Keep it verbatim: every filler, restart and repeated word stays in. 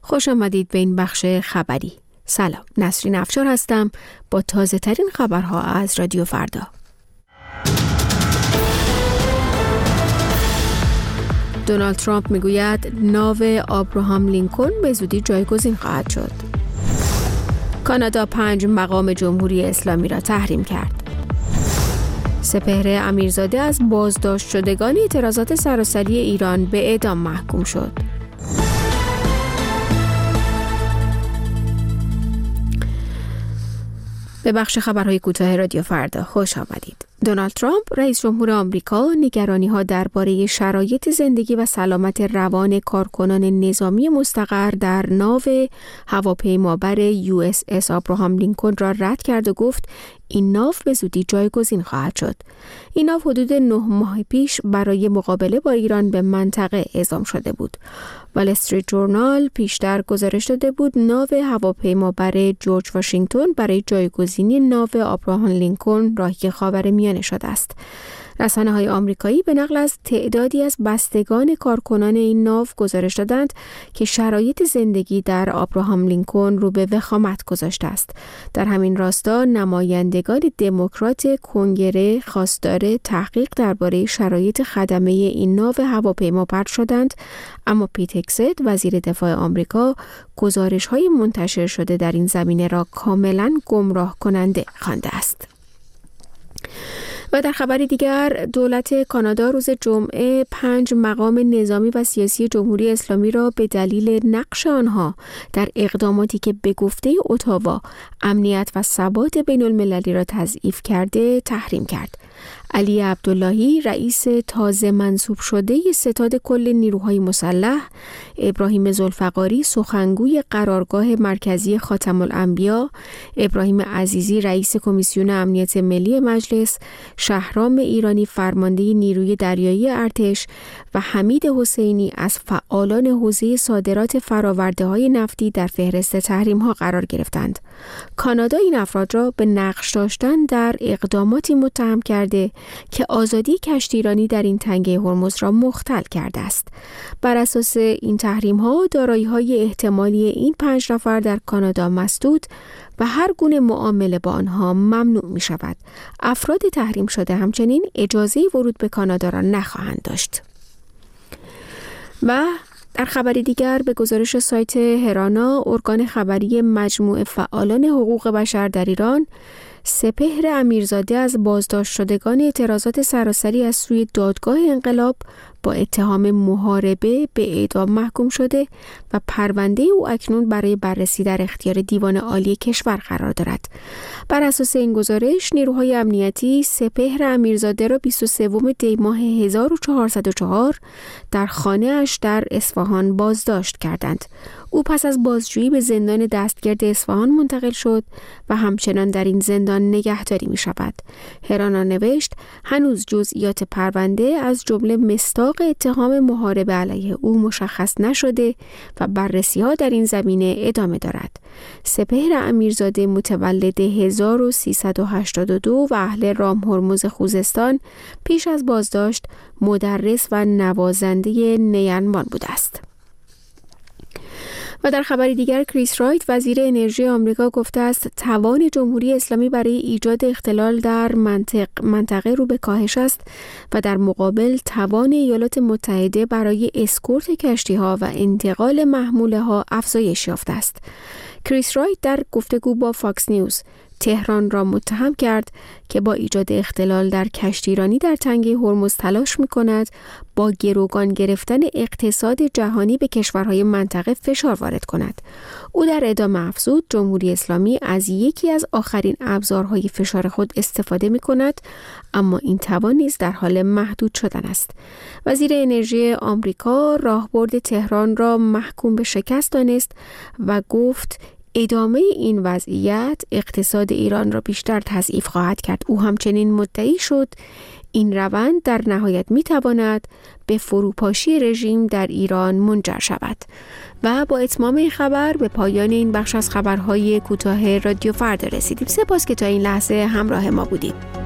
خوش آمدید به این بخش خبری. سلام، نسرین افشار هستم با تازه ترین خبرها از رادیو فردا. دونالد ترامپ میگوید ناو آبراهام لینکلن به زودی جایگزین خواهد شد. کانادا پنج مقام جمهوری اسلامی را تحریم کرد. سپهر امیرزاده از بازداشت شدگان اعتراضات سراسری ایران به اعدام محکوم شد. به بخش خبرهای کوتاه رادیو فردا خوش آمدید. دونالد ترامپ رئیس جمهور آمریکا نگرانی‌ها درباره شرایط زندگی و سلامت روان کارکنان نظامی مستقر در ناو هواپیمابر یو اس اس آبراهام لینکلن را رد کرد و گفت این ناو به زودی جایگزین خواهد شد. این ناو حدود نه ماه پیش برای مقابله با ایران به منطقه اعزام شده بود. وال استریت جورنال پیشتر گزارش داده بود ناو هواپیمابر جورج واشنگتن برای جایگزینی ناو آبراهام لینکلن راهی خاورمیانه شده است. رسانه‌های آمریکایی به نقل از تعدادی از بستگان کارکنان این ناو گزارش دادند که شرایط زندگی در آبراهام لینکلن رو به وخامت گذاشته است. در همین راستا نمایندگان دموکرات کنگره خواستار تحقیق درباره شرایط خدمه این ناو هواپیما شدند، اما پیت هگست وزیر دفاع آمریکا گزارش‌های منتشر شده در این زمینه را کاملاً گمراه کننده خوانده است. و در خبری دیگر، دولت کانادا روز جمعه پنج مقام نظامی و سیاسی جمهوری اسلامی را به دلیل نقش آنها در اقداماتی که به گفته اتاوا امنیت و ثبات بین المللی را تضعیف کرده تحریم کرد. علی عبداللهی رئیس تازه منصوب شده ستاد کل نیروهای مسلح، ابراهیم ذوالفقاری سخنگوی قرارگاه مرکزی خاتم الانبیا، ابراهیم عزیزی رئیس کمیسیون امنیت ملی مجلس، شهرام ایرانی فرمانده نیروی دریایی ارتش و حمید حسینی از فعالان حوزه صادرات فرآورده‌های نفتی در فهرست تحریم‌ها قرار گرفتند. کانادا این افراد را به نقش داشتن در اقداماتی متهم کرده که آزادی کشتیرانی در این تنگه هرمز را مختل کرده است. بر اساس این تحریم‌ها دارایی‌های احتمالی این پنج نفر در کانادا مسدود و هر گونه معامله با آنها ممنوع می شود. افراد تحریم شده همچنین اجازه ورود به کانادا را نخواهند داشت. و در خبری دیگر، به گزارش سایت هرانا، ارگان خبری مجموعه فعالان حقوق بشر در ایران، سپهر امیرزاده از بازداشت شدگان اعتراضات سراسری از سوی دادگاه انقلاب با اتهام محاربه به اعدام محکوم شده و پرونده او اکنون برای بررسی در اختیار دیوان عالی کشور قرار دارد. بر اساس این گزارش، نیروهای امنیتی سپهر امیرزاده را بیست و سوم دی ماه هزار و چهارصد و چهار در خانه‌اش در اصفهان بازداشت کردند. او پس از بازجویی به زندان دستگرد اصفهان منتقل شد و همچنان در این زندان نگهداری می شود. هرانا نوشت هنوز جزئیات پرونده از جمله مصداق اتهام محاربه علیه او مشخص نشده و بررسی ها در این زمینه ادامه دارد. سپهر امیرزاده متولد هزار و سیصد و هشتاد و دو و اهل رام هرمز خوزستان، پیش از بازداشت مدرس و نوازنده نیرنبان بوده است. و در خبری دیگر، کریس رایت وزیر انرژی آمریکا گفته است توان جمهوری اسلامی برای ایجاد اختلال در منطق منطقه رو به کاهش است و در مقابل توان ایالات متحده برای اسکورت کشتی‌ها و انتقال محموله‌ها افزایش یافته است. کریس رایت در گفتگو با فاکس نیوز تهران را متهم کرد که با ایجاد اختلال در کشتیرانی در تنگه هرمز تلاش می‌کند با گروگان گرفتن اقتصاد جهانی به کشورهای منطقه فشار وارد کند. او در ادامه افزود جمهوری اسلامی از یکی از آخرین ابزارهای فشار خود استفاده می‌کند، اما این توان نیز در حال محدود شدن است. وزیر انرژی آمریکا راهبرد تهران را محکوم به شکست دانست و گفت ادامه این وضعیت اقتصاد ایران را بیشتر تضعیف خواهد کرد. او همچنین مدعی شد این روند در نهایت میتواند به فروپاشی رژیم در ایران منجر شود. و با اتمام این خبر به پایان این بخش از خبرهای کوتاه رادیو فردا رسیدیم. سپاس که تا این لحظه همراه ما بودید.